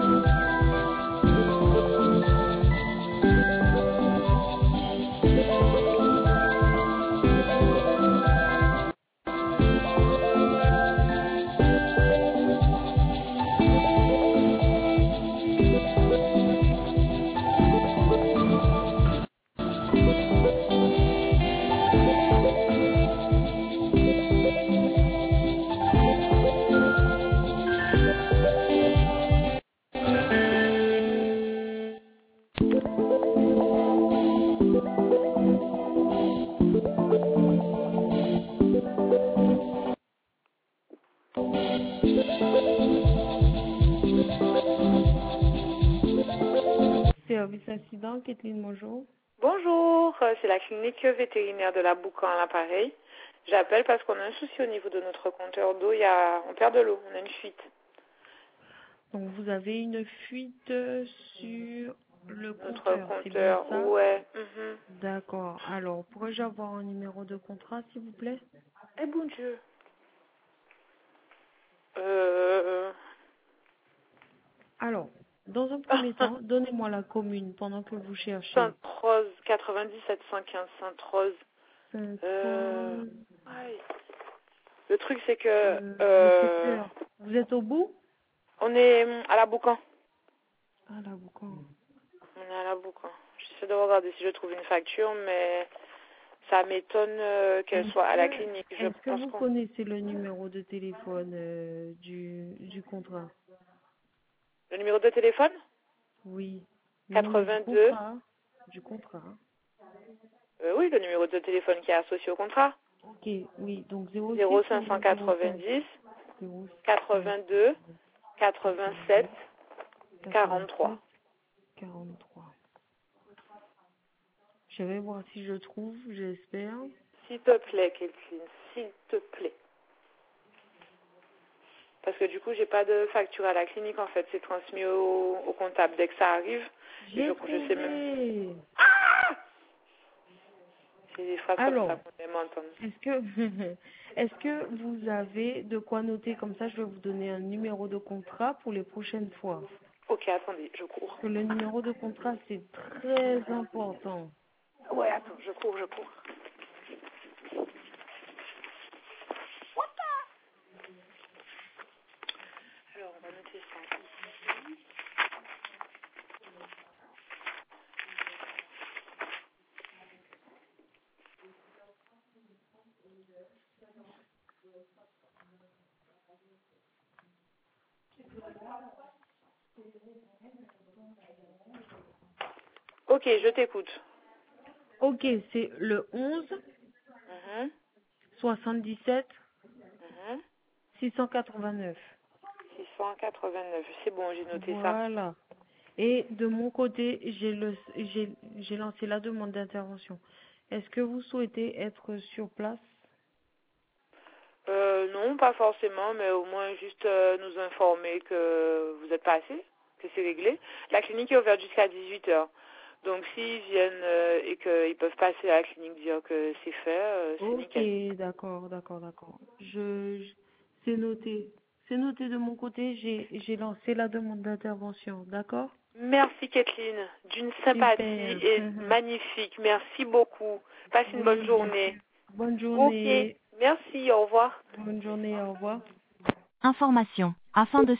Service accident, Kathleen, bonjour. Bonjour, c'est la clinique vétérinaire de la Boucan à l'appareil. J'appelle parce qu'on a un souci au niveau de notre compteur d'eau. On perd de l'eau, on a une fuite. Donc vous avez une fuite sur le Notre compteur, c'est bien compteur, ça? ouais. D'accord. Alors, pourrais-je avoir un numéro de contrat, s'il vous plaît? Eh bon Dieu. Alors, dans un premier temps, donnez-moi la commune pendant que vous cherchez. Sainte-Rose, 97 115, Sainte-Rose. Sainte-Rose. Aïe. Le truc, c'est que... Le secteur. Vous êtes au bout? on est à la Boucan. Ah, la Boucan. On est à la Boucan. J'essaie de regarder si je trouve une facture, mais ça m'étonne qu'elle soit à la clinique. Est-ce que vous connaissez le numéro de téléphone du contrat? Le numéro de téléphone? Oui. 82. Du contrat. Oui, le numéro de téléphone qui est associé au contrat. Ok, oui. Donc 06 0590 82 87 43. 43. Je vais voir si je trouve, j'espère. S'il te plaît, Kathleen, s'il te plaît. Parce que du coup, j'ai pas de facture à la clinique, en fait. C'est transmis au comptable dès que ça arrive. Je sais même. Ah! C'est des phrases comme ça qu'on aime entendre. Est-ce que vous avez de quoi noter? Comme ça, je vais vous donner un numéro de contrat pour les prochaines fois. Ok, attendez, je cours. Parce que le numéro de contrat, c'est très important. Ouais, attends, je cours. Alors, on va noter ça. Ok, je t'écoute. Ok, c'est le 11 77 689. 689, c'est bon, j'ai noté ça. Voilà. Et de mon côté, j'ai lancé la demande d'intervention. Est-ce que vous souhaitez être sur place? Non, pas forcément, mais au moins juste nous informer que vous êtes passé, que c'est réglé. La clinique est ouverte jusqu'à 18h. Donc s'ils viennent et qu'ils peuvent passer à la clinique dire que c'est fait, c'est nickel. Ok, d'accord. C'est noté. C'est noté de mon côté, j'ai lancé la demande d'intervention, d'accord? Merci Kathleen, d'une sympathie et magnifique. Merci beaucoup. Passe une bonne journée. Bonne journée. Ok, merci, au revoir. Bonne journée, au revoir. Information. Afin de